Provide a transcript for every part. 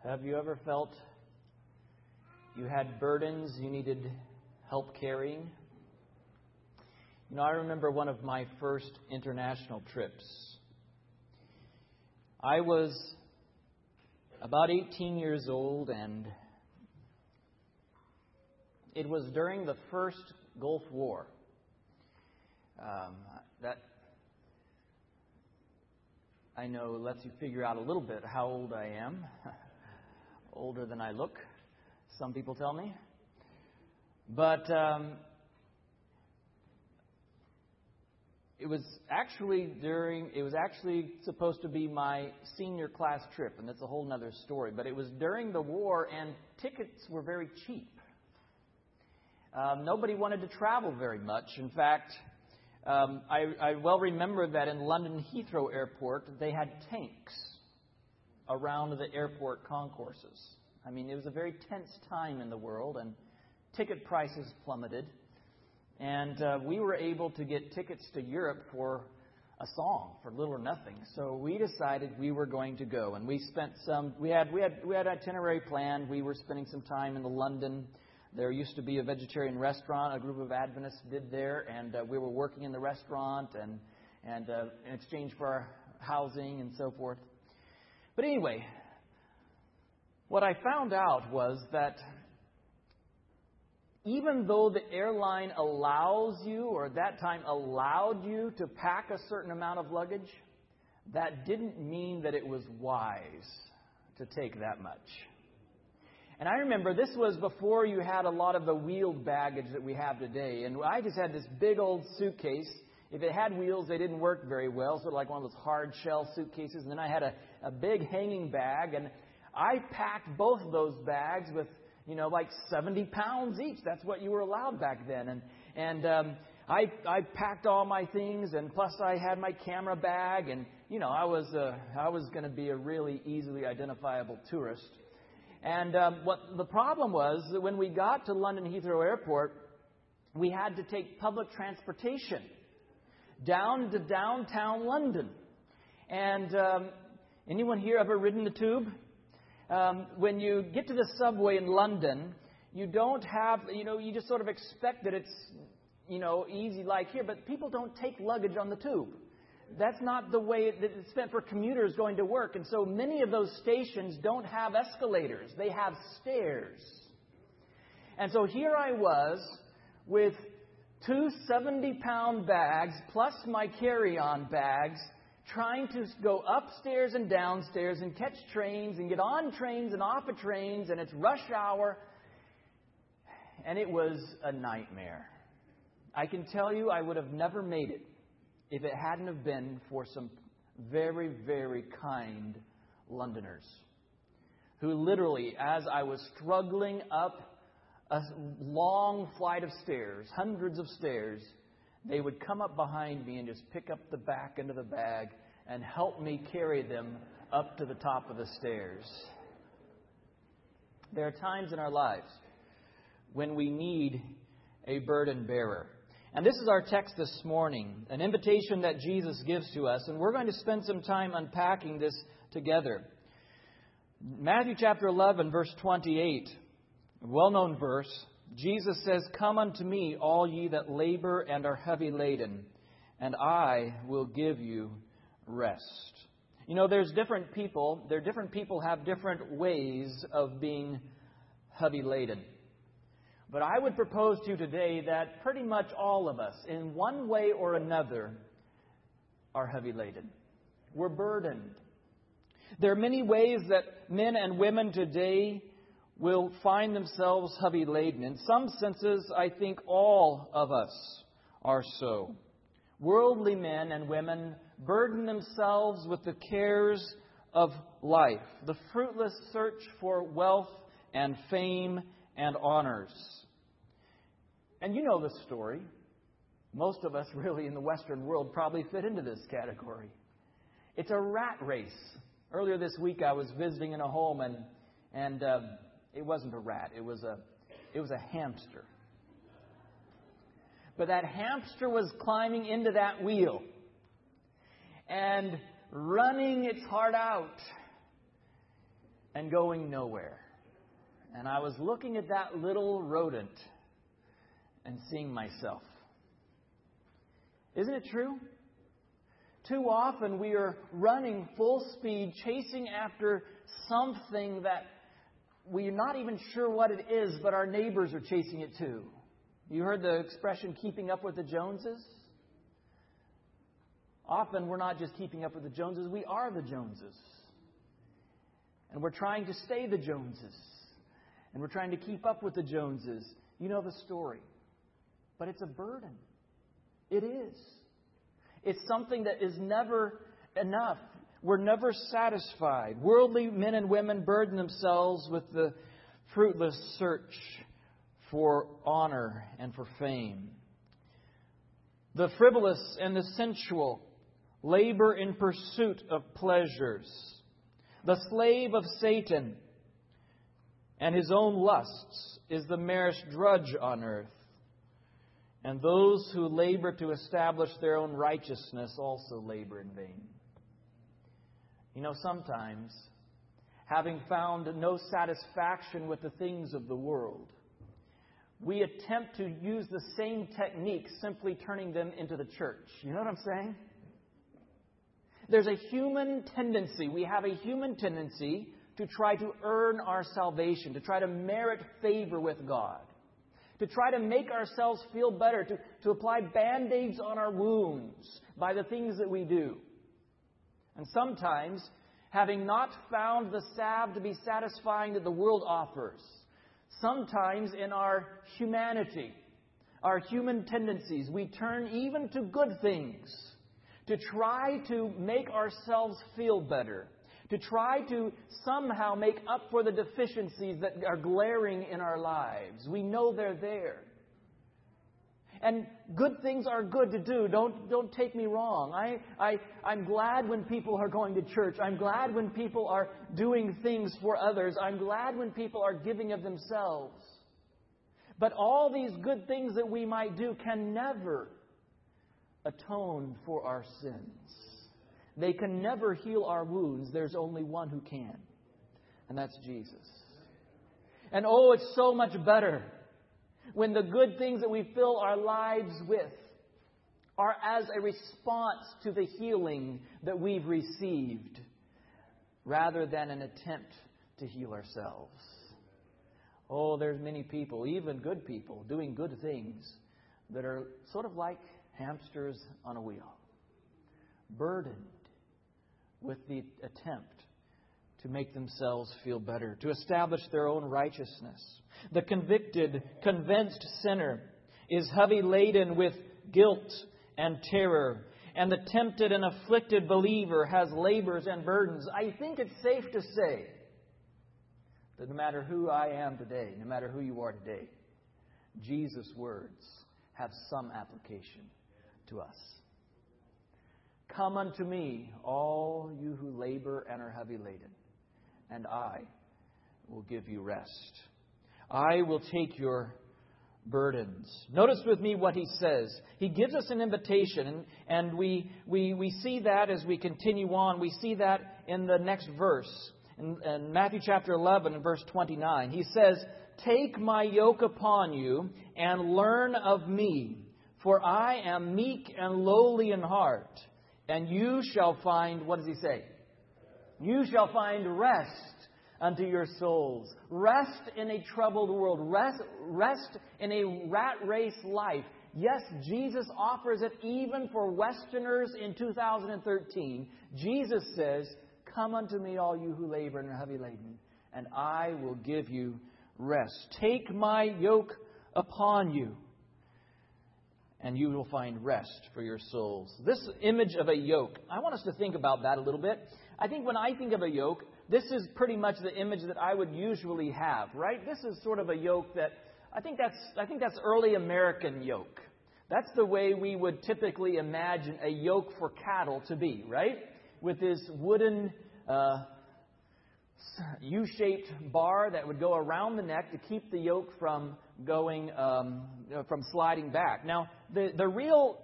Have you ever felt you had burdens you needed help carrying? I remember one of my first international trips. I was about 18 years old, and it was during the first Gulf War. That I know lets you figure out a little bit how old I am. Older than I look, some people tell me. But it was actually supposed to be my senior class trip, and that's a whole other story. But it was during the war, and tickets were very cheap. Nobody wanted to travel very much. In fact, I well remember that in London Heathrow Airport, they had tanks around the airport concourses. I mean, it was a very tense time in the world, and ticket prices plummeted. And we were able to get tickets to Europe for a song, for little or nothing. So we decided we were going to go, and we spent we had itinerary planned. We were spending some time in London. There used to be a vegetarian restaurant a group of Adventists did there, and we were working in the restaurant and in exchange for our housing and so forth. But anyway, what I found out was that even though the airline allows you, or at that time allowed you, to pack a certain amount of luggage, that didn't mean that it was wise to take that much. And I remember this was before you had a lot of the wheeled baggage that we have today. And I just had this big old suitcase. If it had wheels, they didn't work very well, sort of like one of those hard shell suitcases. And then I had a big hanging bag, and I packed both of those bags with, like 70 pounds each. That's what you were allowed back then. And I packed all my things, and plus I had my camera bag, and I was going to be a really easily identifiable tourist. And what the problem was that when we got to London Heathrow Airport, we had to take public transportation down to downtown London. And anyone here ever ridden the tube? When you get to the subway in London, you don't have, you just sort of expect that it's, easy like here. But people don't take luggage on the tube. That's not the way that it's meant for commuters going to work. And so many of those stations don't have escalators. They have stairs. And so here I was with two 70-pound bags plus my carry-on bags, trying to go upstairs and downstairs and catch trains and get on trains and off of trains, and it's rush hour. And it was a nightmare. I can tell you I would have never made it if it hadn't have been for some very, very kind Londoners who literally, as I was struggling up a long flight of stairs, hundreds of stairs, they would come up behind me and just pick up the back end of the bag and help me carry them up to the top of the stairs. There are times in our lives when we need a burden bearer. And this is our text this morning, an invitation that Jesus gives to us. And we're going to spend some time unpacking this together. Matthew chapter 11, verse 28, a well-known verse. Jesus says, "Come unto me, all ye that labor and are heavy laden, and I will give you rest." There's different people. Different people have different ways of being heavy laden. But I would propose to you today that pretty much all of us, in one way or another, are heavy laden. We're burdened. There are many ways that men and women today will find themselves heavy laden. In some senses, I think all of us are so. Worldly men and women burden themselves with the cares of life, the fruitless search for wealth and fame and honors. And you know the story. Most of us really in the Western world probably fit into this category. It's a rat race. Earlier this week I was visiting in a home, and it wasn't a rat. It was a hamster. But that hamster was climbing into that wheel and running its heart out. and going nowhere. And I was looking at that little rodent and seeing myself. Isn't it true? Too often we are running full speed, chasing after something that we're not even sure what it is, but our neighbors are chasing it too. You heard the expression, keeping up with the Joneses? Often we're not just keeping up with the Joneses, we are the Joneses. And we're trying to stay the Joneses. And we're trying to keep up with the Joneses. You know the story. But it's a burden. It is. It's something that is never enough. We're never satisfied. Worldly men and women burden themselves with the fruitless search for honor and for fame. The frivolous and the sensual labor in pursuit of pleasures. The slave of Satan and his own lusts is the merest drudge on earth. And those who labor to establish their own righteousness also labor in vain. You know, sometimes, having found no satisfaction with the things of the world, we attempt to use the same technique, simply turning them into the church. You know what I'm saying? There's a human tendency. We have a human tendency to try to earn our salvation, to try to merit favor with God, to try to make ourselves feel better, to apply Band-Aids on our wounds by the things that we do. And sometimes, having not found the salve to be satisfying that the world offers, sometimes in our humanity, our human tendencies, we turn even to good things to try to make ourselves feel better, to try to somehow make up for the deficiencies that are glaring in our lives. We know they're there. And good things are good to do. Don't take me wrong. I'm glad when people are going to church. I'm glad when people are doing things for others. I'm glad when people are giving of themselves. But all these good things that we might do can never atone for our sins. They can never heal our wounds. There's only one who can. And that's Jesus. And oh, it's so much better when the good things that we fill our lives with are as a response to the healing that we've received, rather than an attempt to heal ourselves. Oh, there's many people, even good people, doing good things that are sort of like hamsters on a wheel, burdened with the attempt to make themselves feel better, to establish their own righteousness. The convicted, convinced sinner is heavy laden with guilt and terror, and the tempted and afflicted believer has labors and burdens. I think it's safe to say that no matter who I am today, no matter who you are today, Jesus' words have some application to us. Come unto me, all you who labor and are heavy laden, and I will give you rest. I will take your burdens. Notice with me what he says. He gives us an invitation, and we see that as we continue on. We see that in the next verse. In Matthew chapter 11 and verse 29, he says, "Take my yoke upon you and learn of me, for I am meek and lowly in heart, and you shall find," what does he say? "You shall find rest unto your souls." Rest in a troubled world. Rest in a rat race life. Yes, Jesus offers it even for Westerners in 2013. Jesus says, "Come unto me, all you who labor and are heavy laden, and I will give you rest." Take my yoke upon you, and you will find rest for your souls. This image of a yoke, I want us to think about that a little bit. I think when I think of a yoke, this is pretty much the image that I would usually have, right? This is sort of a yoke that I think that's early American yoke. That's the way we would typically imagine a yoke for cattle to be, right? With this wooden U-shaped bar that would go around the neck to keep the yoke from going from sliding back. Now, the real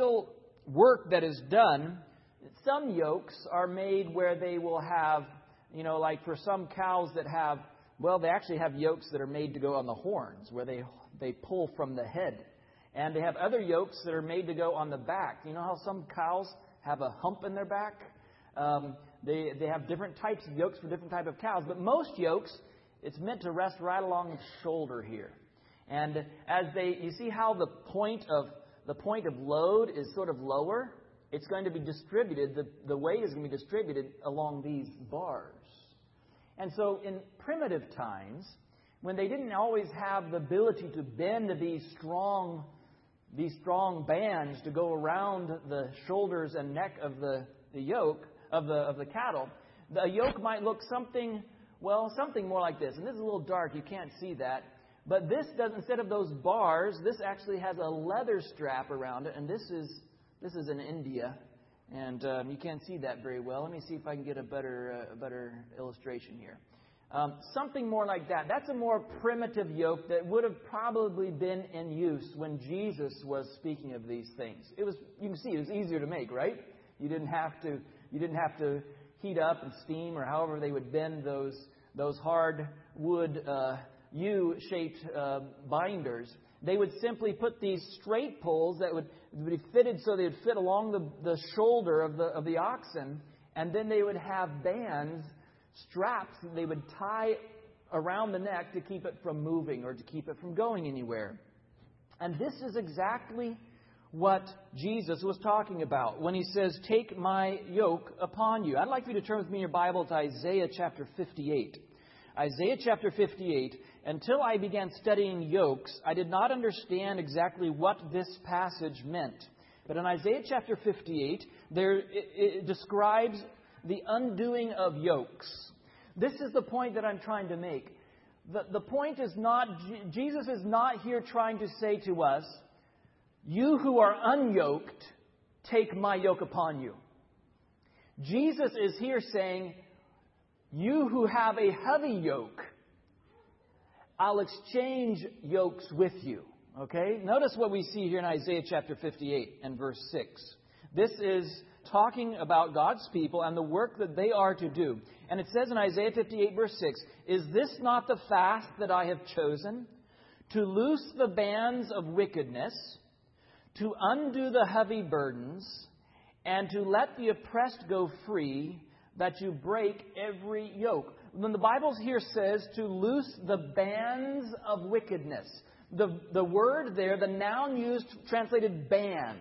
work that is done. Some yokes are made where they will have, like for some cows that have, they actually have yokes that are made to go on the horns, where they pull from the head. And they have other yokes that are made to go on the back. You know how some cows have a hump in their back? They have different types of yokes for different type of cows. But most yokes, it's meant to rest right along the shoulder here. And as you see how the point of load is sort of lower? It's going to be distributed, the weight is going to be distributed along these bars. And so in primitive times, when they didn't always have the ability to bend these strong bands to go around the shoulders and neck of the yoke of the cattle, the yoke might look something more like this. And this is a little dark, you can't see that. But this doesn't, instead of those bars, this actually has a leather strap around it, and this is in India, and you can't see that very well. Let me see if I can get a better illustration here. Something more like that. That's a more primitive yoke that would have probably been in use when Jesus was speaking of these things. You can see it was easier to make, right? You didn't have to heat up and steam, or however they would bend those hard wood U-shaped binders. They would simply put these straight poles that would be fitted so they would fit along the shoulder of the oxen, and then they would have bands, straps that they would tie around the neck to keep it from moving or to keep it from going anywhere. And this is exactly what Jesus was talking about when He says, "Take my yoke upon you." I'd like you to turn with me in your Bible to Isaiah chapter 58. Isaiah chapter 58. Until I began studying yokes, I did not understand exactly what this passage meant. But in Isaiah chapter 58, it describes the undoing of yokes. This is the point that I'm trying to make. The point is not, Jesus is not here trying to say to us, "You who are unyoked, take my yoke upon you." Jesus is here saying, "You who have a heavy yoke, I'll exchange yokes with you." Okay? Notice what we see here in Isaiah chapter 58 and verse 6. This is talking about God's people and the work that they are to do. And it says in Isaiah 58 verse 6, "Is this not the fast that I have chosen? To loose the bands of wickedness, to undo the heavy burdens, and to let the oppressed go free, that you break every yoke." When the Bible here says to loose the bands of wickedness, the word there, the noun used, translated bands,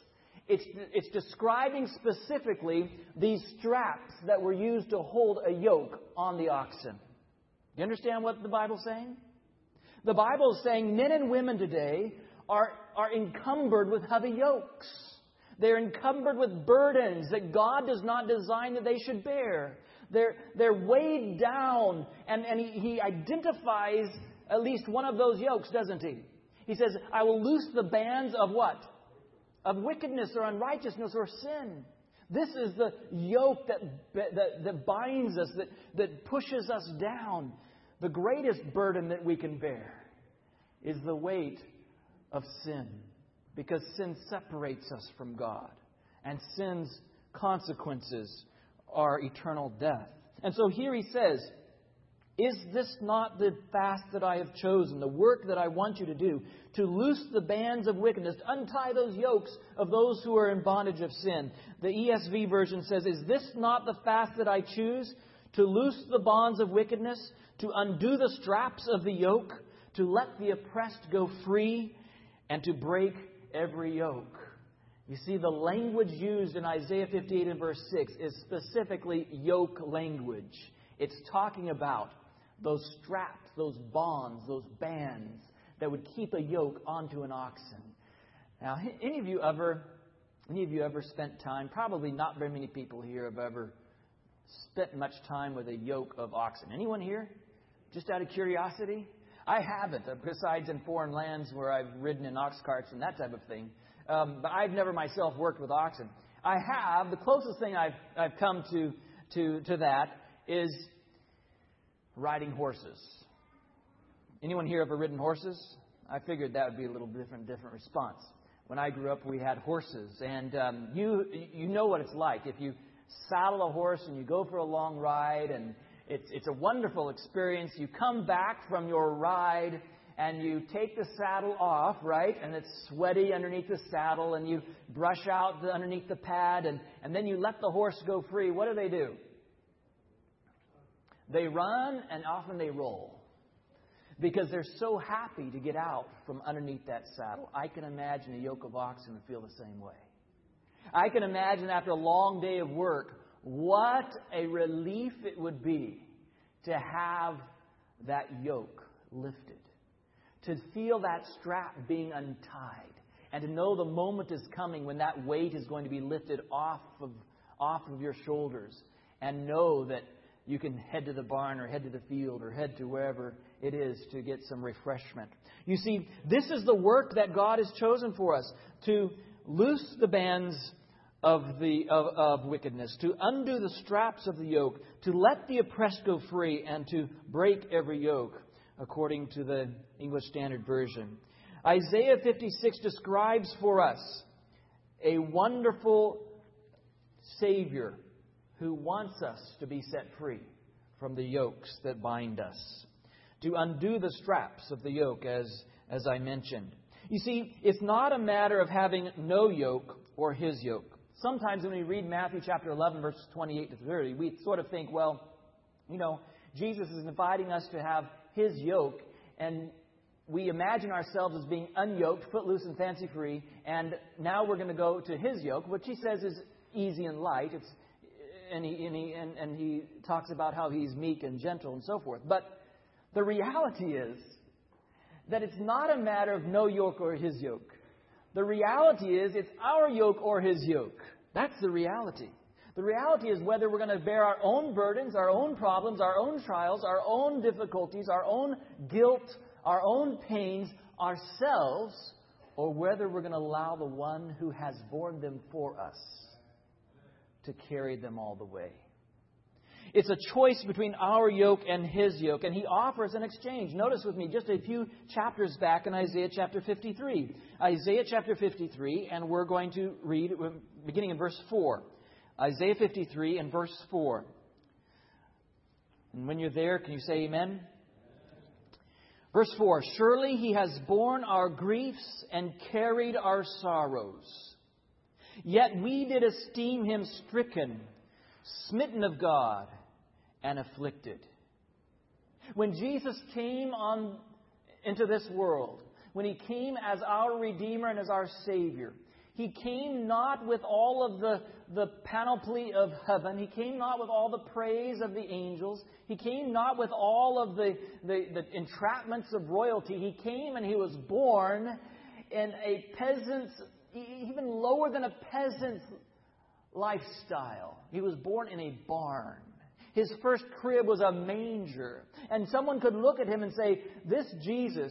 it's describing specifically these straps that were used to hold a yoke on the oxen. You understand what the Bible's saying? The Bible is saying men and women today are encumbered with heavy yokes. They're encumbered with burdens that God does not design that they should bear. They're weighed down. And he identifies at least one of those yokes, doesn't he? He says, "I will loose the bands of what? Of wickedness or unrighteousness or sin." This is the yoke that binds us, that pushes us down. The greatest burden that we can bear is the weight of sin. Because sin separates us from God. And sin's consequences are eternal death. And so here he says, "Is this not the fast that I have chosen, the work that I want you to do, to loose the bands of wickedness, to untie those yokes of those who are in bondage of sin?" The ESV version says, "Is this not the fast that I choose, to loose the bonds of wickedness, to undo the straps of the yoke, to let the oppressed go free, and to break every yoke?" You see, the language used in Isaiah 58 and verse 6 is specifically yoke language. It's talking about those straps, those bonds, those bands that would keep a yoke onto an oxen. Now, any of you ever spent time? Probably not very many people here have ever spent much time with a yoke of oxen. Anyone here? Just out of curiosity? I haven't, besides in foreign lands where I've ridden in ox carts and that type of thing. But I've never myself worked with oxen. I have. The closest thing I've come to that is riding horses. Anyone here ever ridden horses? I figured that would be a little different response. When I grew up, we had horses, and you know what it's like. If you saddle a horse and you go for a long ride, and it's a wonderful experience. You come back from your ride and you take the saddle off, right? And it's sweaty underneath the saddle, and you brush out underneath the pad, and then you let the horse go free. What do? They run, and often they roll, because they're so happy to get out from underneath that saddle. I can imagine a yoke of oxen would feel the same way. I can imagine after a long day of work, what a relief it would be to have that yoke lifted. To feel that strap being untied, and to know the moment is coming when that weight is going to be lifted off of your shoulders, and know that you can head to the barn or head to the field or head to wherever it is to get some refreshment. You see, this is the work that God has chosen for us, to loose the bands of wickedness, to undo the straps of the yoke, to let the oppressed go free, and to break every yoke, according to the English Standard Version. Isaiah 56 describes for us a wonderful Savior who wants us to be set free from the yokes that bind us, to undo the straps of the yoke, as I mentioned. You see, it's not a matter of having no yoke or His yoke. Sometimes when we read Matthew chapter 11, verses 28 to 30, we sort of think, well, Jesus is inviting us to have His yoke, and we imagine ourselves as being unyoked, footloose and fancy-free, and now we're going to go to His yoke, which He says is easy and light. And he talks about how He's meek and gentle and so forth. But the reality is that it's not a matter of no yoke or His yoke. The reality is it's our yoke or His yoke. That's the reality. The reality is whether we're going to bear our own burdens, our own problems, our own trials, our own difficulties, our own guilt, our own pains ourselves, or whether we're going to allow the one who has borne them for us to carry them all the way. It's a choice between our yoke and His yoke, and He offers an exchange. Notice with me just a few chapters back in Isaiah chapter 53. Isaiah chapter 53, and we're going to read beginning in verse 4. Isaiah 53 and verse 4. And when you're there, can you say amen? Verse 4, surely He has borne our griefs and carried our sorrows. Yet we did esteem Him stricken, smitten of God, and afflicted. When Jesus came into this world, when He came as our Redeemer and as our Savior, He came not with all of the panoply of heaven. He came not with all the praise of the angels. He came not with all of the entrapments of royalty. He came and He was born in a peasant's, even lower than a peasant's lifestyle. He was born in a barn. His first crib was a manger. And someone could look at Him and say, this Jesus,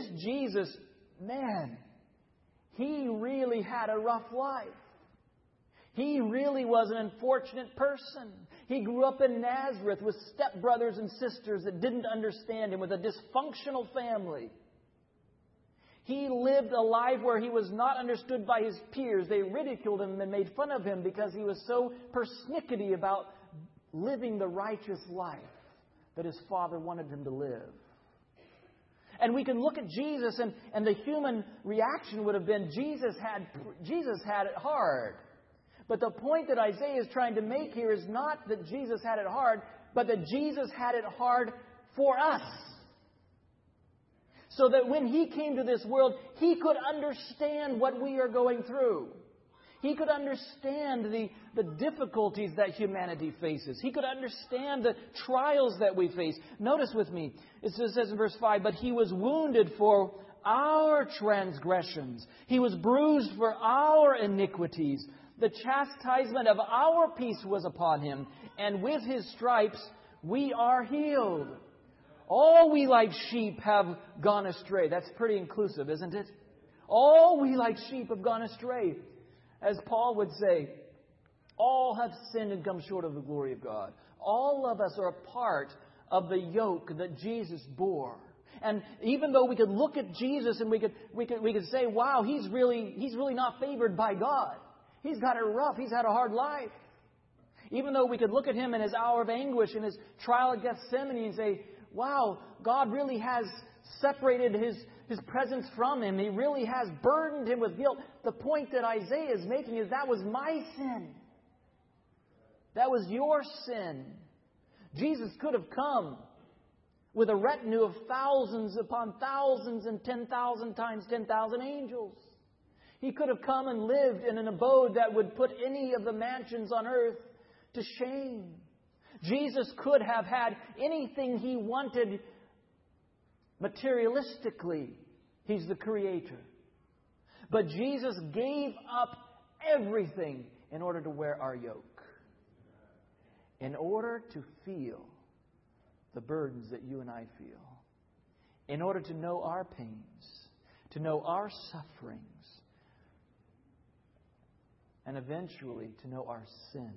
man, He really had a rough life. He really was an unfortunate person. He grew up in Nazareth with stepbrothers and sisters that didn't understand Him, with a dysfunctional family. He lived a life where He was not understood by His peers. They ridiculed Him and made fun of Him because He was so persnickety about living the righteous life that His Father wanted Him to live. And we can look at Jesus, and the human reaction would have been, Jesus had it hard. But the point that Isaiah is trying to make here is not that Jesus had it hard, but that Jesus had it hard for us. So that when He came to this world, He could understand what we are going through. He could understand the difficulties that humanity faces. He could understand the trials that we face. Notice with me, it says in verse 5, but He was wounded for our transgressions. He was bruised for our iniquities. The chastisement of our peace was upon Him, and with His stripes we are healed. All we like sheep have gone astray. That's pretty inclusive, isn't it? All we like sheep have gone astray. As Paul would say, all have sinned and come short of the glory of God. All of us are a part of the yoke that Jesus bore. And even though we could look at Jesus and we could say, wow, he's really not favored by God. He's got it rough. He's had a hard life. Even though we could look at Him in His hour of anguish, in His trial at Gethsemane, and say, wow, God really has separated His presence from Him. He really has burdened Him with guilt. The point that Isaiah is making is that was my sin. That was your sin. Jesus could have come with a retinue of thousands upon thousands and 10,000 times 10,000 angels. He could have come and lived in an abode that would put any of the mansions on earth to shame. Jesus could have had anything He wanted materialistically. He's the Creator. But Jesus gave up everything in order to wear our yoke. In order to feel the burdens that you and I feel. In order to know our pains. To know our sufferings. And eventually to know our sins.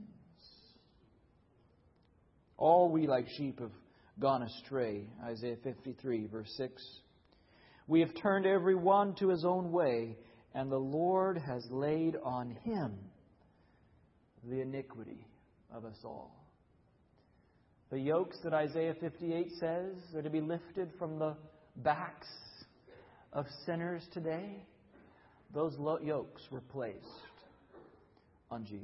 All we like sheep have gone astray. Isaiah 53 verse 6. We have turned every one to his own way, and the Lord has laid on Him the iniquity of us all. The yokes that Isaiah 58 says are to be lifted from the backs of sinners today, those yokes were placed on Jesus.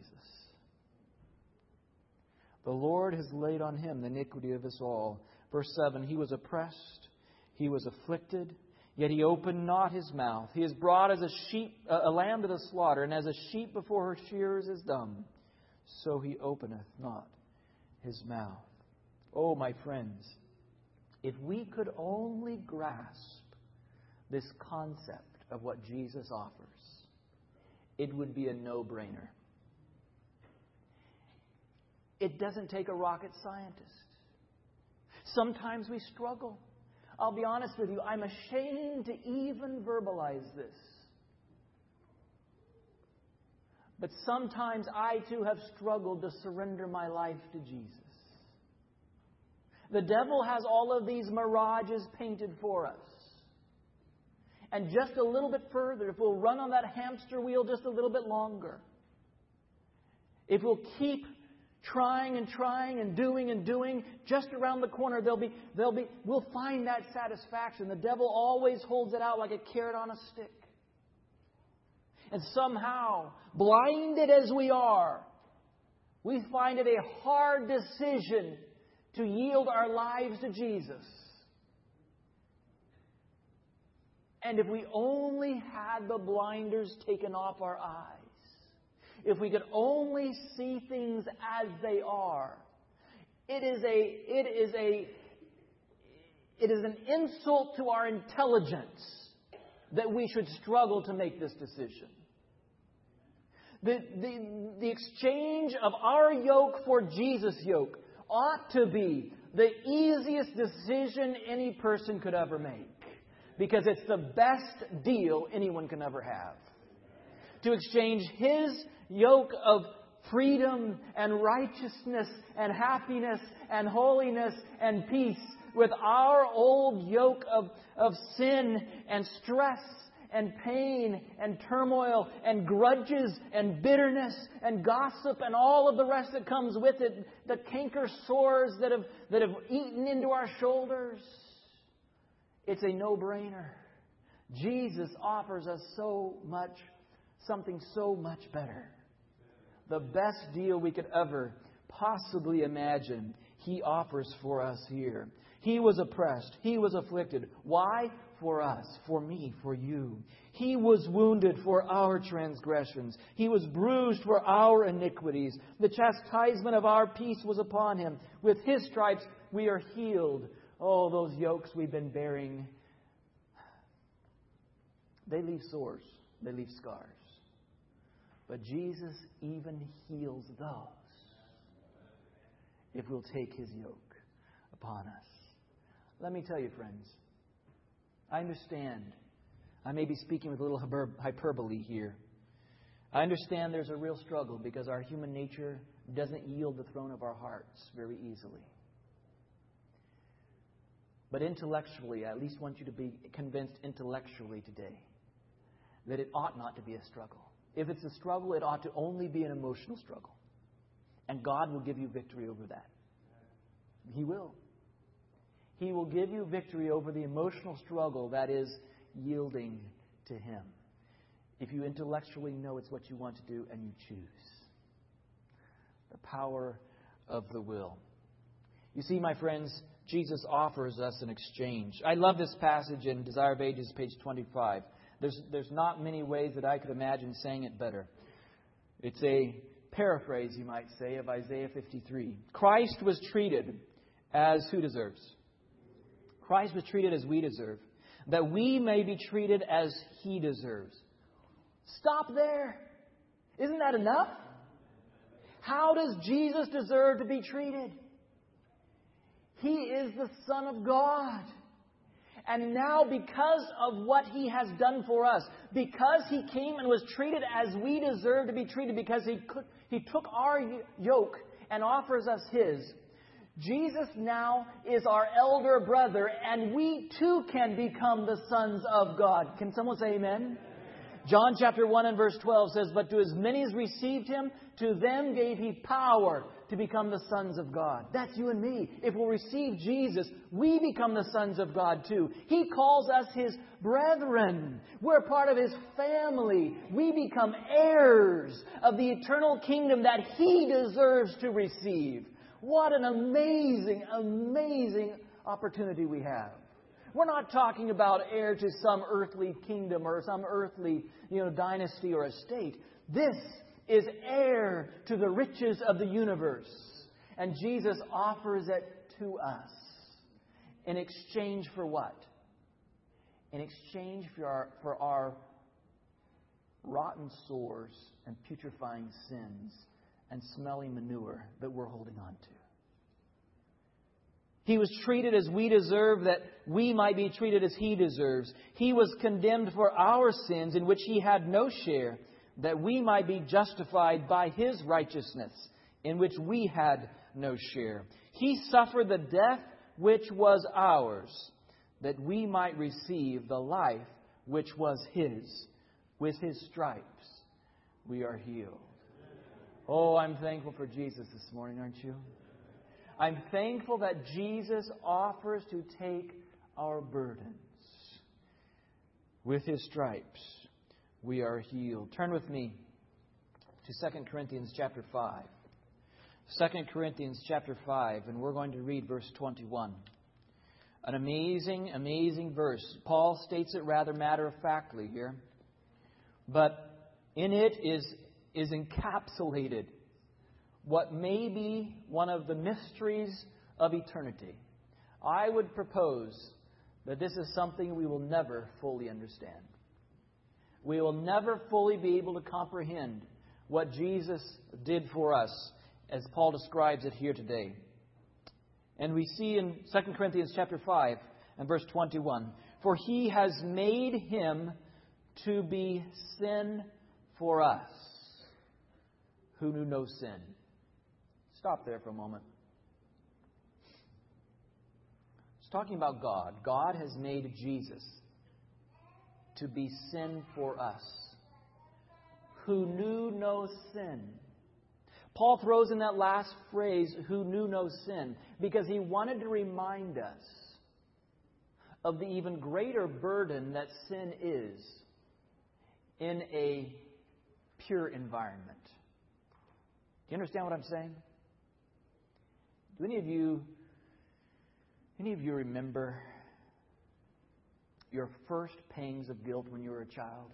The Lord has laid on Him the iniquity of us all. Verse 7, He was oppressed, He was afflicted, yet He opened not His mouth. He is brought as a lamb to the slaughter, and as a sheep before her shearers is dumb, so He openeth not His mouth. Oh, my friends, if we could only grasp this concept of what Jesus offers, it would be a no-brainer. It doesn't take a rocket scientist. Sometimes we struggle. I'll be honest with you, I'm ashamed to even verbalize this. But sometimes I too have struggled to surrender my life to Jesus. The devil has all of these mirages painted for us. And just a little bit further, if we'll run on that hamster wheel just a little bit longer, if we'll keep trying and doing, just around the corner we'll find that satisfaction. The devil always holds it out like a carrot on a stick. And somehow, blinded as we are, we find it a hard decision to yield our lives to Jesus. And if we only had the blinders taken off our eyes, if we could only see things as they are, it is an insult to our intelligence that we should struggle to make this decision. The exchange of our yoke for Jesus' yoke ought to be the easiest decision any person could ever make. Because it's the best deal anyone can ever have. To exchange His yoke of freedom and righteousness and happiness and holiness and peace with our old yoke of sin and stress and pain and turmoil and grudges and bitterness and gossip and all of the rest that comes with it, the canker sores that have eaten into our shoulders. It's a no-brainer. Jesus offers us something so much better. The best deal we could ever possibly imagine, He offers for us here. He was oppressed. He was afflicted. Why? For us, for me, for you. He was wounded for our transgressions. He was bruised for our iniquities. The chastisement of our peace was upon Him. With His stripes we are healed. Oh, those yokes we've been bearing, they leave sores. They leave scars. But Jesus even heals those if we'll take His yoke upon us. Let me tell you, friends, I understand. I may be speaking with a little hyperbole here. I understand there's a real struggle because our human nature doesn't yield the throne of our hearts very easily. But intellectually, I at least want you to be convinced intellectually today that it ought not to be a struggle. If it's a struggle, it ought to only be an emotional struggle. And God will give you victory over that. He will. He will give you victory over the emotional struggle that is yielding to Him. If you intellectually know it's what you want to do and you choose. The power of the will. You see, my friends, Jesus offers us an exchange. I love this passage in Desire of Ages, page 25. There's not many ways that I could imagine saying it better. It's a paraphrase, you might say, of Isaiah 53. Christ was treated as who deserves? Christ was treated as we deserve, that we may be treated as He deserves. Stop there. Isn't that enough? How does Jesus deserve to be treated? He is the Son of God. And now, because of what He has done for us, because He came and was treated as we deserve to be treated, because He took our yoke and offers us His, Jesus now is our elder brother, and we too can become the sons of God. Can someone say amen? John chapter 1 and verse 12 says, "But to as many as received Him, to them gave He power to become the sons of God." That's you and me. If we'll receive Jesus, we become the sons of God too. He calls us His brethren. We're part of His family. We become heirs of the eternal kingdom that He deserves to receive. What an amazing, amazing opportunity we have. We're not talking about heir to some earthly kingdom or some earthly, dynasty or estate. This is heir to the riches of the universe. And Jesus offers it to us. In exchange for what? In exchange for our rotten sores and putrefying sins and smelly manure that we're holding on to. He was treated as we deserve, that we might be treated as He deserves. He was condemned for our sins, in which He had no share, that we might be justified by His righteousness, in which we had no share. He suffered the death which was ours, that we might receive the life which was His. With His stripes we are healed. Oh, I'm thankful for Jesus this morning, aren't you? I'm thankful that Jesus offers to take our burdens. With His stripes, we are healed. Turn with me to 2 Corinthians chapter 5. 2 Corinthians chapter 5, and we're going to read verse 21. An amazing, amazing verse. Paul states it rather matter-of-factly here. But in it is encapsulated what may be one of the mysteries of eternity. I would propose that this is something we will never fully understand. We will never fully be able to comprehend what Jesus did for us, as Paul describes it here today. And we see in 2 Corinthians chapter 5 and verse 21, "For He has made Him to be sin for us, who knew no sin." Stop there for a moment. It's talking about God. God has made Jesus to be sin for us, who knew no sin. Paul throws in that last phrase, "who knew no sin," because he wanted to remind us of the even greater burden that sin is in a pure environment. Do you understand what I'm saying? Do any of you remember your first pangs of guilt when you were a child?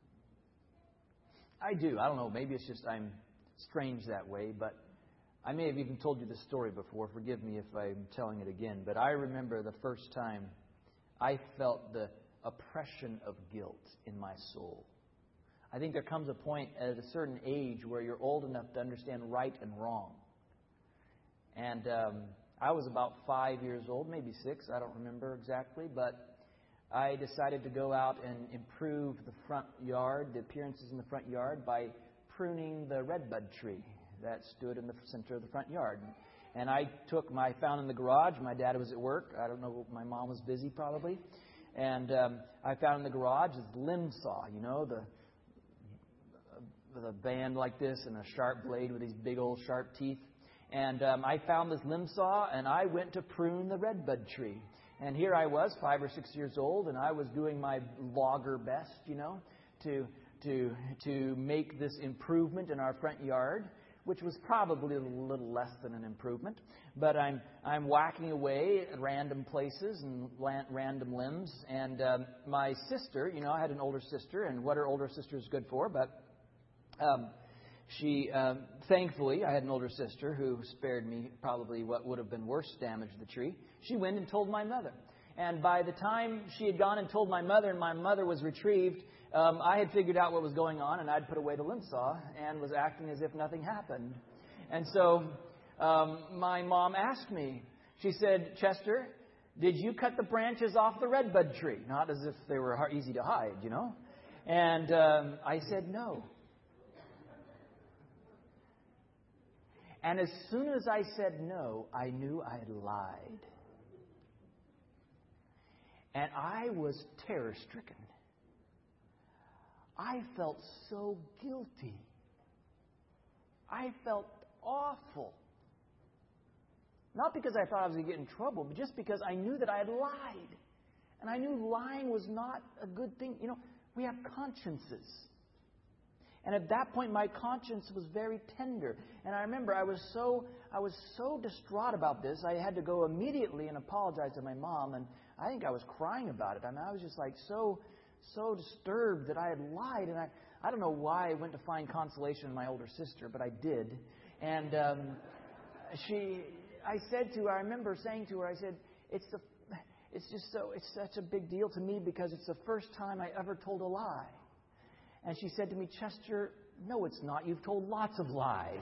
I do. I don't know. Maybe it's just I'm strange that way, but I may have even told you this story before. Forgive me if I'm telling it again. But I remember the first time I felt the oppression of guilt in my soul. I think there comes a point at a certain age where you're old enough to understand right and wrong. And I was about 5 years old, maybe 6, I don't remember exactly, but I decided to go out and improve the front yard, the appearances in the front yard, by pruning the redbud tree that stood in the center of the front yard. And I found in the garage, my dad was at work, I don't know, my mom was busy probably, and I found in the garage this limb saw, with a band like this and a sharp blade with these big old sharp teeth. And I found this limb saw, and I went to prune the redbud tree. And here I was, 5 or 6 years old, and I was doing my logger best, to make this improvement in our front yard, which was probably a little less than an improvement. But I'm whacking away at random places and random limbs. And my sister, I had an older sister, and what her older sister is good for, but she, thankfully, I had an older sister who spared me probably what would have been worse damage to the tree. She went and told my mother. And by the time she had gone and told my mother, and my mother was retrieved, I had figured out what was going on, and I'd put away the limb saw and was acting as if nothing happened. And so my mom asked me, she said, "Chester, did you cut the branches off the redbud tree?" Not as if they were easy to hide, And I said no. And as soon as I said no, I knew I had lied. And I was terror-stricken. I felt so guilty. I felt awful. Not because I thought I was going to get in trouble, but just because I knew that I had lied. And I knew lying was not a good thing. We have consciences. And at that point, my conscience was very tender. And I remember I was so distraught about this, I had to go immediately and apologize to my mom. And I think I was crying about it. I mean, I was just like so disturbed that I had lied. And I don't know why I went to find consolation in my older sister, but I did. And I said to her, I remember saying to her, I said, it's such a big deal to me because it's the first time I ever told a lie. And she said to me, "Chester, no, it's not. You've told lots of lies."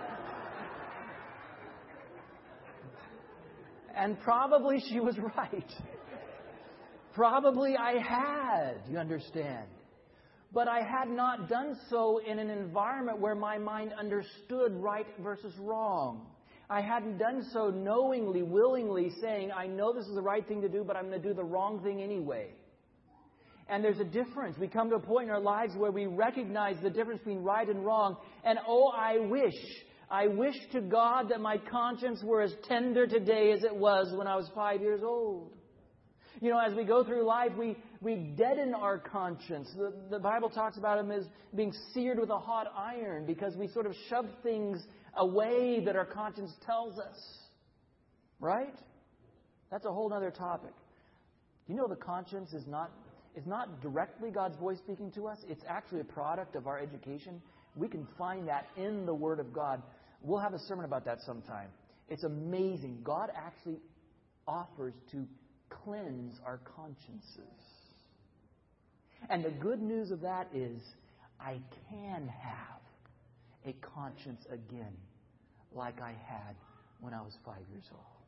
And probably she was right. Probably I had, you understand. But I had not done so in an environment where my mind understood right versus wrong. I hadn't done so knowingly, willingly, saying, I know this is the right thing to do, but I'm going to do the wrong thing anyway. And there's a difference. We come to a point in our lives where we recognize the difference between right and wrong. And I wish to God that my conscience were as tender today as it was when I was 5 years old. As we go through life, we deaden our conscience. The Bible talks about them as being seared with a hot iron because we sort of shove things away that our conscience tells us. Right? That's a whole other topic. The conscience is not directly God's voice speaking to us. It's actually a product of our education. We can find that in the Word of God. We'll have a sermon about that sometime. It's amazing. God actually offers to cleanse our consciences. And the good news of that is I can have a conscience again like I had when I was 5 years old.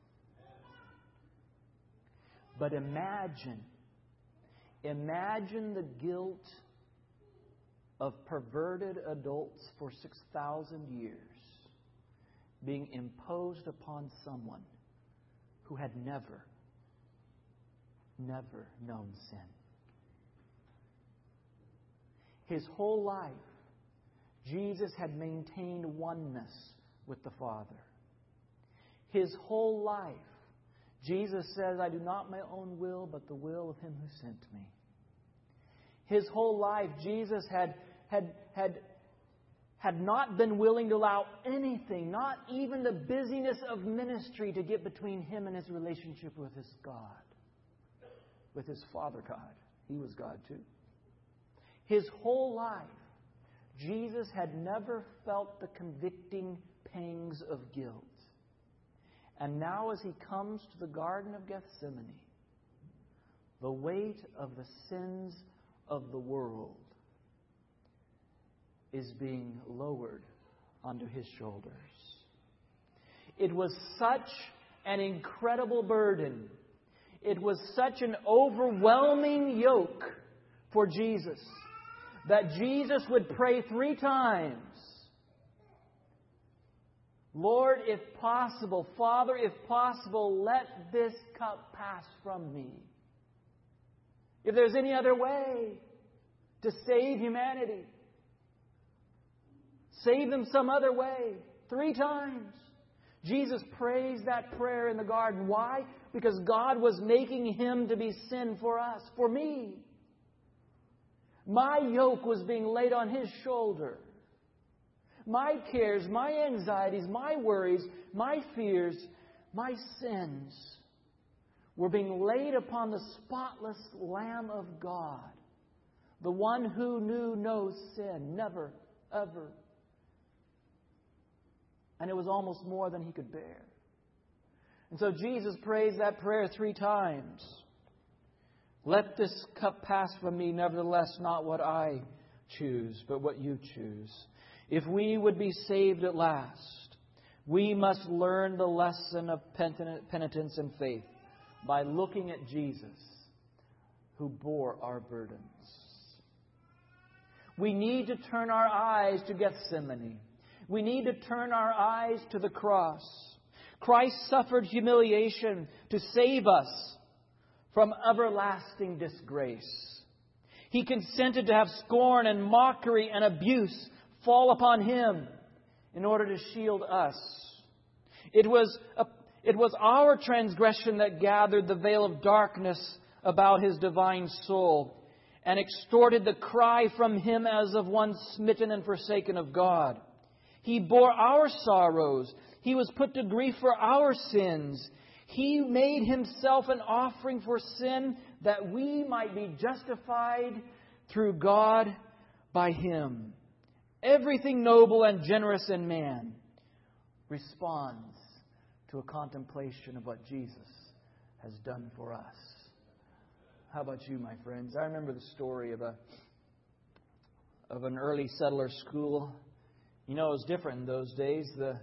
But imagine the guilt of perverted adults for 6,000 years being imposed upon someone who had never known sin. His whole life, Jesus had maintained oneness with the Father. His whole life, Jesus says, I do not my own will, but the will of Him who sent me. His whole life, Jesus had not been willing to allow anything, not even the busyness of ministry, to get between Him and His relationship with His God, with His Father God. He was God too. His whole life, Jesus had never felt the convicting pangs of guilt. And now as He comes to the Garden of Gethsemane, the weight of the sins of the world is being lowered onto His shoulders. It was such an incredible burden. It was such an overwhelming yoke for Jesus that Jesus would pray 3 times. Lord, if possible, Father, if possible, let this cup pass from me. If there's any other way to save humanity, Save them some other way. 3 times. Jesus prays that prayer in the garden. Why? Because God was making Him to be sin for us, for me. My yoke was being laid on His shoulder. My cares, my anxieties, my worries, my fears, my sins were being laid upon the spotless Lamb of God. The one who knew no sin, never, ever. And it was almost more than He could bear. And so Jesus prays that prayer 3 times. Let this cup pass from me, nevertheless, not what I choose, but what you choose. If we would be saved at last, we must learn the lesson of penitence and faith by looking at Jesus, who bore our burdens. We need to turn our eyes to Gethsemane. We need to turn our eyes to the cross. Christ suffered humiliation to save us from everlasting disgrace. He consented to have scorn and mockery and abuse fall upon Him in order to shield us. It was our transgression that gathered the veil of darkness about His divine soul and extorted the cry from Him as of one smitten and forsaken of God. He bore our sorrows. He was put to grief for our sins. He made Himself an offering for sin that we might be justified through God by Him. Everything noble and generous in man responds to a contemplation of what Jesus has done for us. How about you, my friends? I remember the story of an early settler school. You know, it was different in those days. The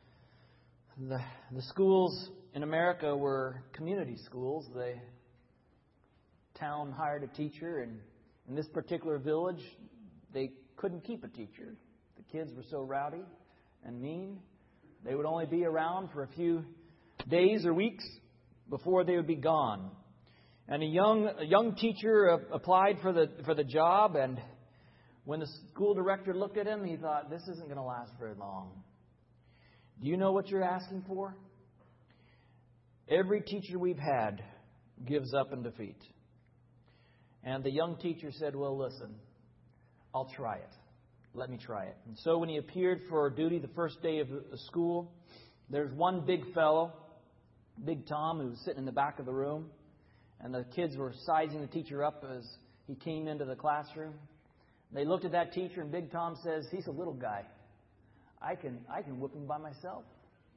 schools in America were community schools. The town hired a teacher, and in this particular village, they couldn't keep a teacher. The kids were so rowdy and mean. They would only be around for a few days or weeks before they would be gone. And a young teacher applied for the job, and when the school director looked at him, he thought, this isn't going to last very long. Do you know what you're asking for? Every teacher we've had gives up in defeat. And the young teacher said, well, listen, I'll try it. Let me try it. And so when he appeared for duty the first day of the school, there's one big fellow, Big Tom, who was sitting in the back of the room. And the kids were sizing the teacher up as he came into the classroom. They looked at that teacher, and Big Tom says, he's a little guy. I can whip him by myself.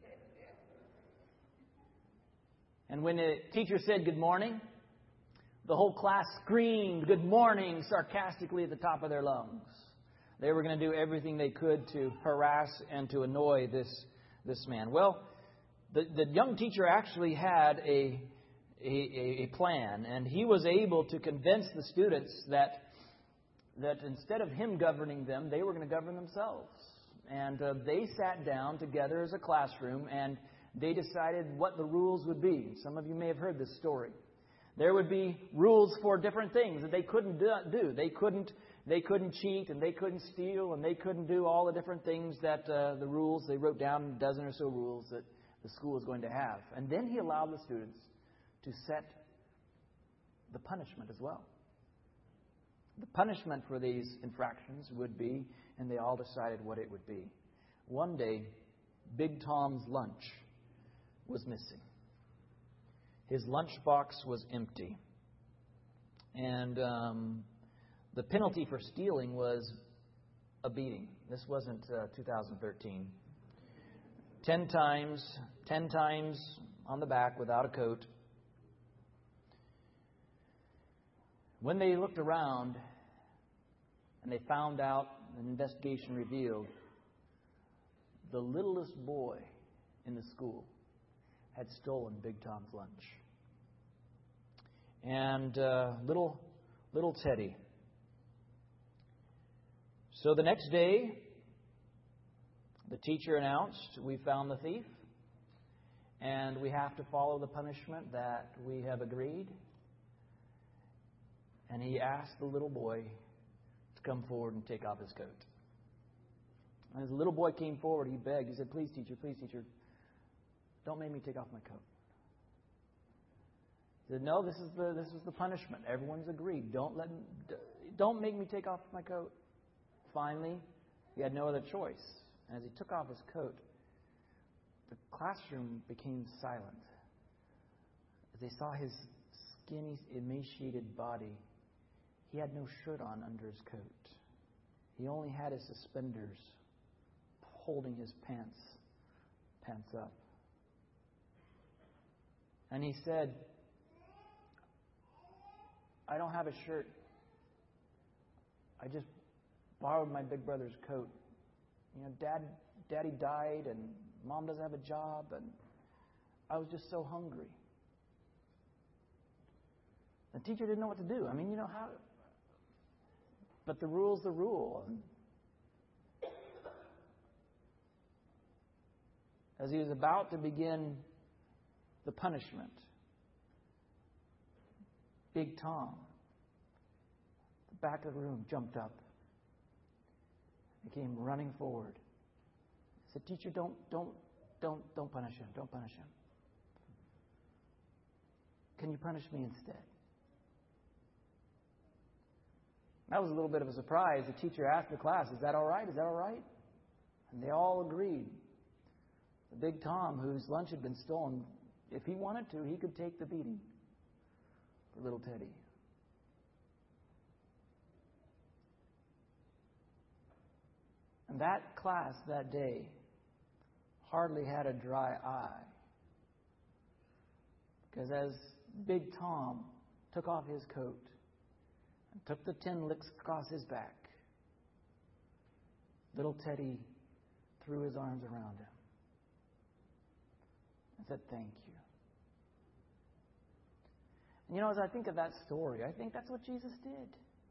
And when the teacher said good morning, the whole class screamed good morning sarcastically at the top of their lungs. They were going to do everything they could to harass and to annoy this man. Well, the young teacher actually had a plan, and he was able to convince the students that instead of him governing them, they were going to govern themselves. And they sat down together as a classroom, and they decided what the rules would be. Some of you may have heard this story. There would be rules for different things that they couldn't do. They couldn't cheat, and they couldn't steal, and they couldn't do all the different things that the rules, they wrote down a dozen or so rules that the school was going to have. And then he allowed the students to set the punishment as well. The punishment for these infractions would be, and they all decided what it would be. One day, Big Tom's lunch was missing. His lunchbox was empty. And the penalty for stealing was a beating. This wasn't 2013. 10 times on the back without a coat. When they looked around and they found out, an investigation revealed, the littlest boy in the school had stolen Big Tom's lunch. And little Teddy. So the next day, the teacher announced, we found the thief, and we have to follow the punishment that we have agreed. And he asked the little boy to come forward and take off his coat. And as the little boy came forward, he begged. He said, please, teacher, don't make me take off my coat. He said, no, this is the punishment. Everyone's agreed. Don't make me take off my coat. Finally, he had no other choice. And as he took off his coat, the classroom became silent. As they saw his skinny, emaciated body, he had no shirt on under his coat. He only had his suspenders holding his pants up. And he said, I don't have a shirt. I just borrowed my big brother's coat. Daddy died and Mom doesn't have a job and I was just so hungry. The teacher didn't know what to do. How... But the rule's the rule. As he was about to begin the punishment, Big Tom, the back of the room, jumped up. He came running forward. He said, teacher, don't punish him. Don't punish him. Can you punish me instead? That was a little bit of a surprise. The teacher asked the class, is that all right? Is that all right? And they all agreed. The Big Tom, whose lunch had been stolen, if he wanted to, he could take the beating for little Teddy. And that class that day hardly had a dry eye. Because as Big Tom took off his coat and took the 10 licks across his back, little Teddy threw his arms around him and said, thank you. And as I think of that story, I think that's what Jesus did.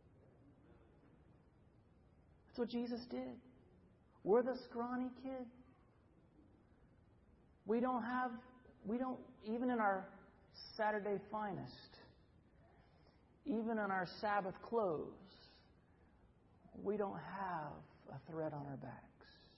That's what Jesus did. We're the scrawny kid. We don't, even in our Saturday finest, even in our Sabbath clothes, we don't have a thread on our backs.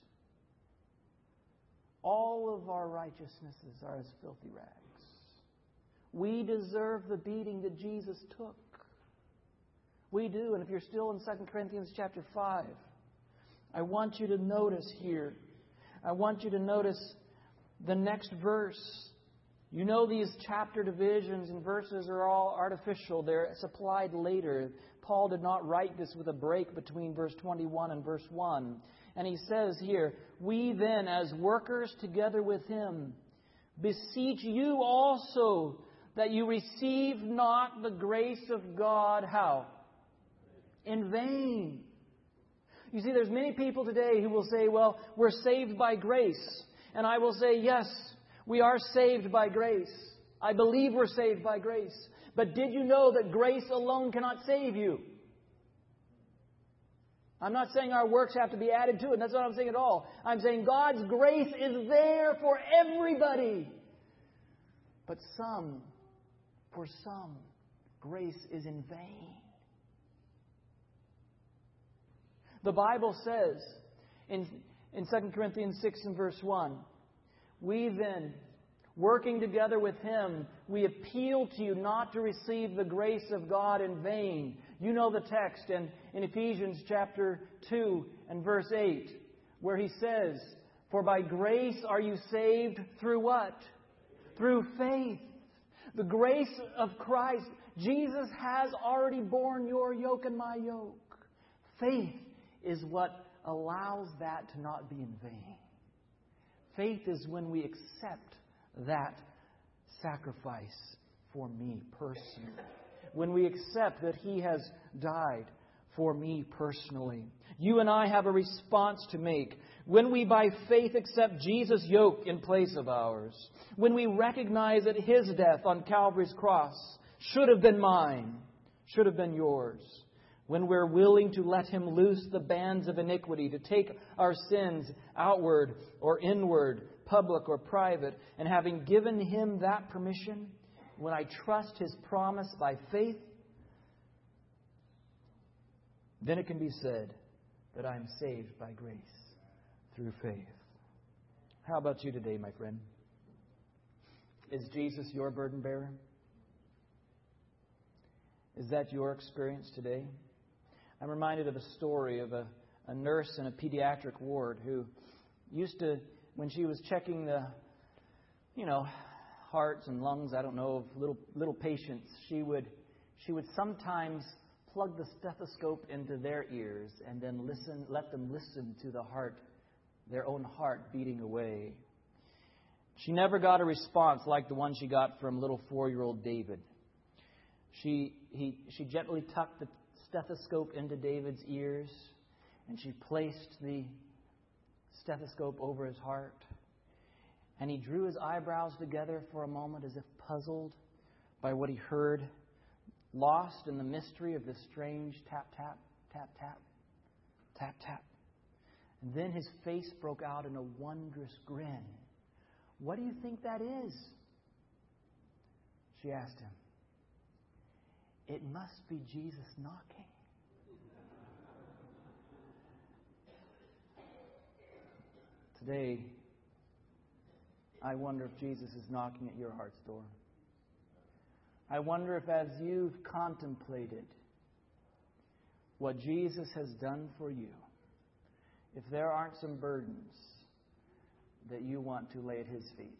All of our righteousnesses are as filthy rags. We deserve the beating that Jesus took. We do. And if you're still in 2 Corinthians chapter 5, I want you to notice here. I want you to notice the next verse. These chapter divisions and verses are all artificial. They're supplied later. Paul did not write this with a break between verse 21 and verse 1. And he says here, we then, as workers together with him, beseech you also that you receive not the grace of God, how? In vain. You see, there's many people today who will say, well, we're saved by grace. And I will say, yes, we are saved by grace. I believe we're saved by grace. But did you know that grace alone cannot save you? I'm not saying our works have to be added to it. That's not what I'm saying at all. I'm saying God's grace is there for everybody. But for some, grace is in vain. The Bible says in 2 Corinthians 6 and verse 1, we then, working together with him, we appeal to you not to receive the grace of God in vain. You know the text in Ephesians chapter 2 and verse 8, where he says, for by grace are you saved through what? Through faith. The grace of Christ. Jesus has already borne your yoke and my yoke. Faith is what allows that to not be in vain. Faith is when we accept that sacrifice for me personally. When we accept that He has died for me personally. You and I have a response to make. When we by faith accept Jesus' yoke in place of ours. When we recognize that His death on Calvary's cross should have been mine, should have been yours. When we're willing to let Him loose the bands of iniquity, to take our sins outward or inward, public or private, and having given Him that permission, when I trust His promise by faith, then it can be said that I am saved by grace. through faith. How about you today, my friend? Is Jesus your burden bearer? Is that your experience today? I'm reminded of a story of a nurse in a pediatric ward who used to, when she was checking the, hearts and lungs, I don't know, of little patients, she would sometimes plug the stethoscope into their ears and then let them listen to the heart, their own heart beating away. She never got a response like the one she got from little 4-year-old David. She gently tucked the stethoscope into David's ears, and she placed the stethoscope over his heart. And he drew his eyebrows together for a moment as if puzzled by what he heard, lost in the mystery of this strange tap, tap, tap, tap, tap, tap. And then his face broke out in a wondrous grin. "What do you think that is?" she asked him. "It must be Jesus knocking." Today, I wonder if Jesus is knocking at your heart's door. I wonder if as you've contemplated what Jesus has done for you, if there aren't some burdens that you want to lay at His feet.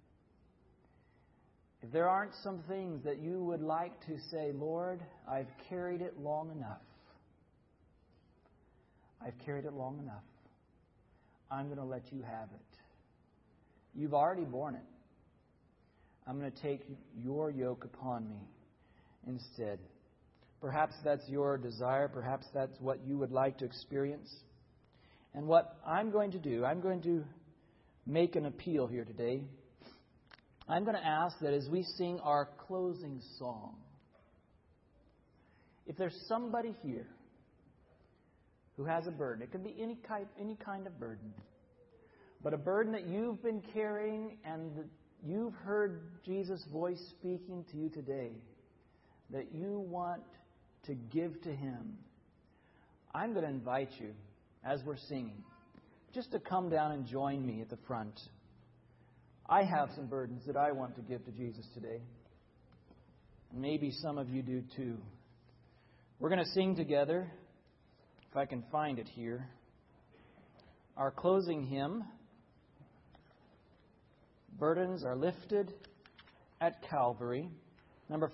If there aren't some things that you would like to say, "Lord, I've carried it long enough. I've carried it long enough. I'm going to let you have it. You've already borne it. I'm going to take your yoke upon me instead." Perhaps that's your desire. Perhaps that's what you would like to experience. And what I'm going to do, I'm going to make an appeal here today. I'm going to ask that as we sing our closing song, if there's somebody here who has a burden, it could be any kind of burden, but a burden that you've been carrying and that you've heard Jesus' voice speaking to you today, that you want to give to Him, I'm going to invite you, as we're singing, just to come down and join me at the front. I have some burdens that I want to give to Jesus today. Maybe some of you do too. We're going to sing together, if I can find it here, our closing hymn, "Burdens Are Lifted at Calvary," number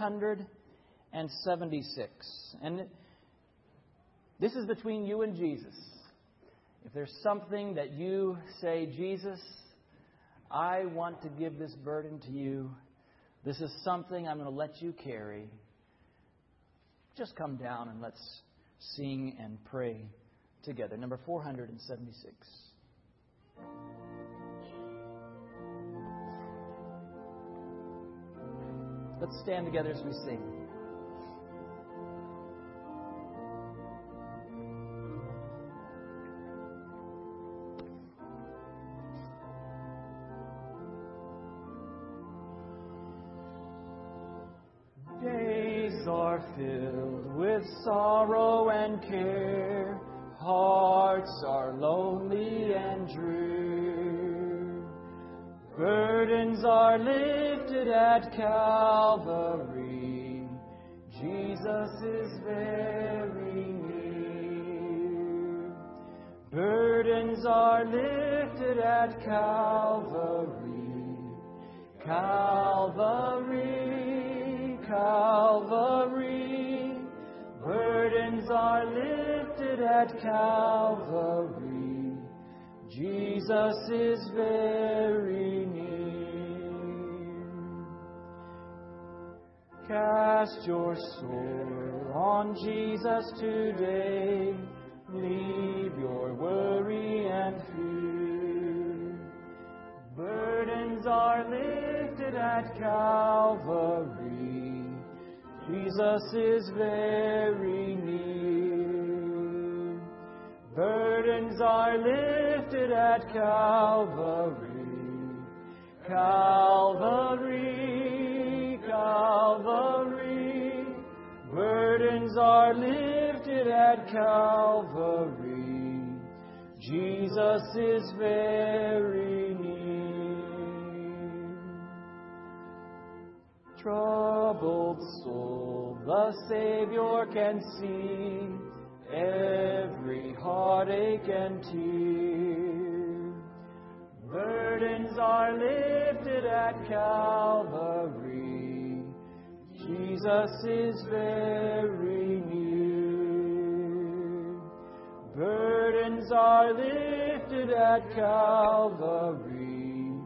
476. And this is between you and Jesus. If there's something that you say, "Jesus, I want to give this burden to you. This is something I'm going to let you carry," just come down and let's sing and pray together. Number 476. Let's stand together as we sing. Days are filled with sorrow and care. Hearts are lonely and drear. Burdens are lifted at Calvary. Jesus is very near. Burdens are lifted at Calvary. Calvary, Calvary. Burdens are lifted at Calvary. Jesus is very near. Cast your soul on Jesus today. Leave your worry and fear. Burdens are lifted at Calvary. Jesus is very near. Burdens are lifted at Calvary. Calvary, Calvary. Burdens are lifted at Calvary. Jesus is very near. Troubled soul, the Savior can see every heartache and tear. Burdens are lifted at Calvary. Jesus is very near. Burdens are lifted at Calvary.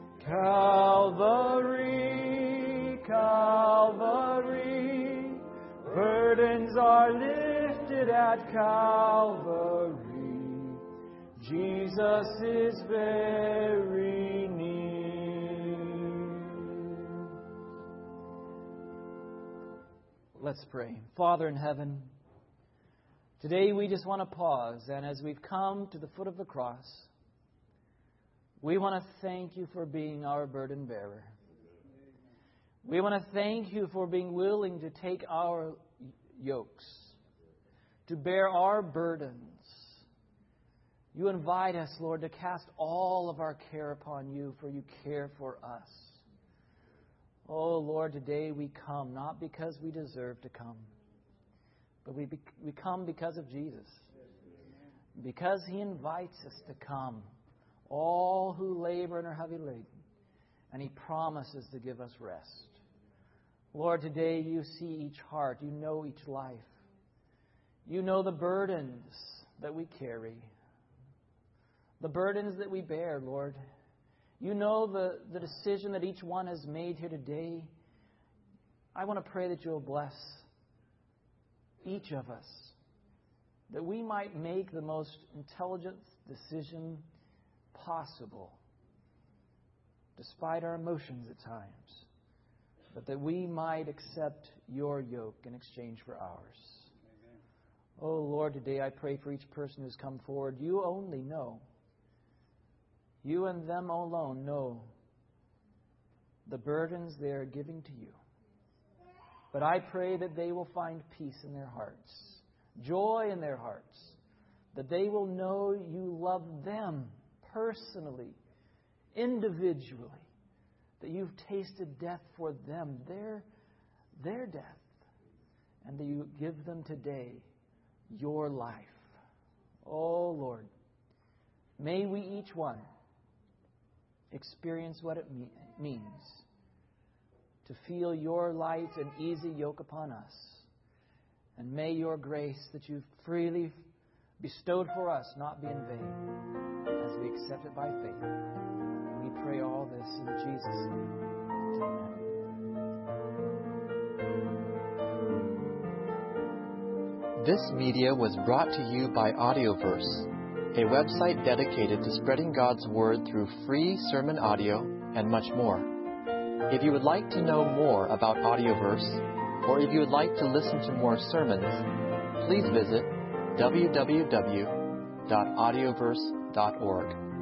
Calvary, Calvary. Burdens are lifted at Calvary. Jesus is very near. Let's pray. Father in heaven, today we just want to pause, and as we've come to the foot of the cross, we want to thank you for being our burden bearer. We want to thank you for being willing to take our yokes, to bear our burdens. You invite us, Lord, to cast all of our care upon you, for you care for us. Oh, Lord, today we come not because we deserve to come, but we come because of Jesus. Because He invites us to come, all who labor and are heavy laden, and He promises to give us rest. Lord, today you see each heart. You know each life. You know the burdens that we carry, the burdens that we bear, Lord. You know the decision that each one has made here today. I want to pray that you'll bless each of us, that we might make the most intelligent decision possible, despite our emotions at times, but that we might accept your yoke in exchange for ours. Amen. Oh, Lord, today I pray for each person who's come forward. You only know. You and them alone know the burdens they are giving to you. But I pray that they will find peace in their hearts, joy in their hearts, that they will know you love them personally, individually, that you've tasted death for them, their death, and that you give them today your life. Oh, Lord, may we each one experience what it means to feel your light and easy yoke upon us. And may your grace that you've freely bestowed for us not be in vain as we accept it by faith. We pray all this in Jesus' name. Amen. This media was brought to you by Audioverse, a website dedicated to spreading God's Word through free sermon audio and much more. If you would like to know more about Audioverse, or if you would like to listen to more sermons, please visit www.audioverse.org.